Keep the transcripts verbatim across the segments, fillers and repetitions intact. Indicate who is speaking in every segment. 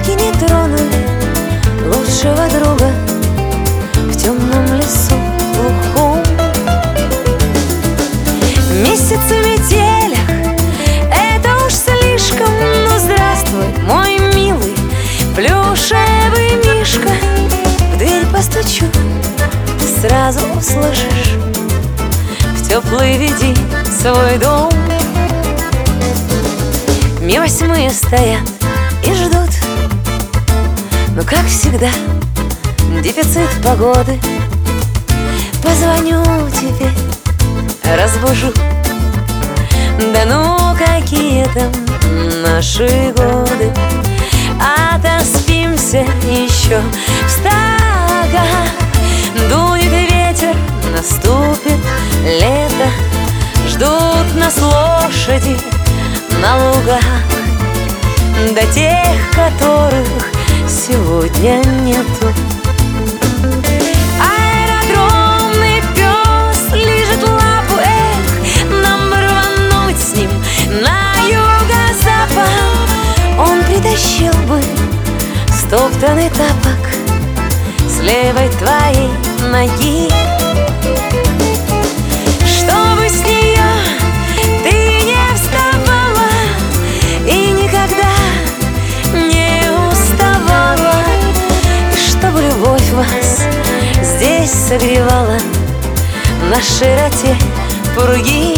Speaker 1: волки не тронули лучшего друга в темном лесу глухом. Месяцы в метелях — это уж слишком. Ну здравствуй, мой милый плюшевый мишка. В дверь постучу, ты сразу услышишь: в теплый веди свой дом. Ми восьмые стоят и ждут, но, как всегда, дефицит погоды. Позвоню тебе, разбужу. Да ну, какие там наши годы. Отоспимся еще в стогах. Дует ветер, наступит лето. Ждут нас лошади на лугах. До тех, которых сегодня нету. Аэродромный пес лижет лапу. Эх, нам бы рвануть с ним на юго-запад. Он притащил бы стоптанный тапок с левой твоей ноги, чтобы с нее ты не вставала и никогда не уставала, и чтобы любовь вас здесь согревала на широте пурги.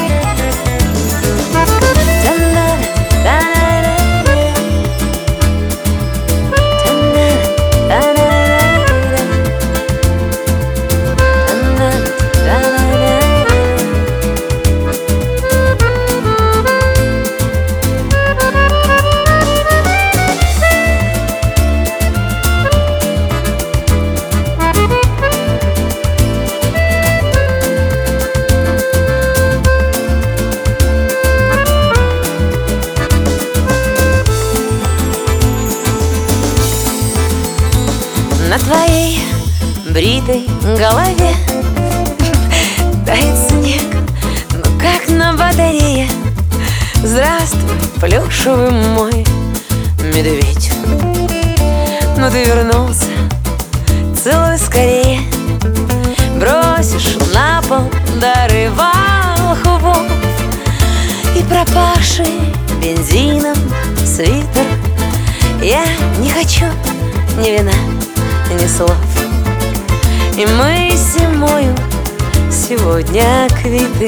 Speaker 1: На твоей бритой голове тает снег, ну как на батарее. Здравствуй, плюшевый мой медведь. Ну ты вернулся, целуй скорее. Бросишь на пол дары волхвов и пропавший бензином свитер. Я не хочу ни вина, ни слов, и мы с зимою сегодня квиты.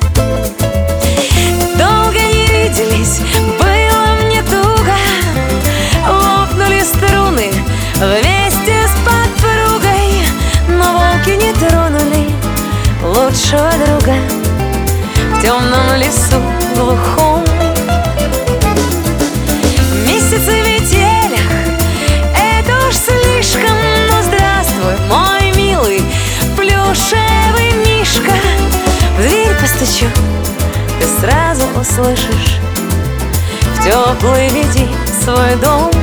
Speaker 1: Долго не виделись, было мне туго. Лопнули струны вместе с подпругой, но волки не тронули лучшего друга в темном лесу глухом. Месяцы в метелях — это уж слишком. Ну здравствуй, мой милый плюшевый мишка. В дверь постучу, ты сразу услышишь: в теплый веди свой дом.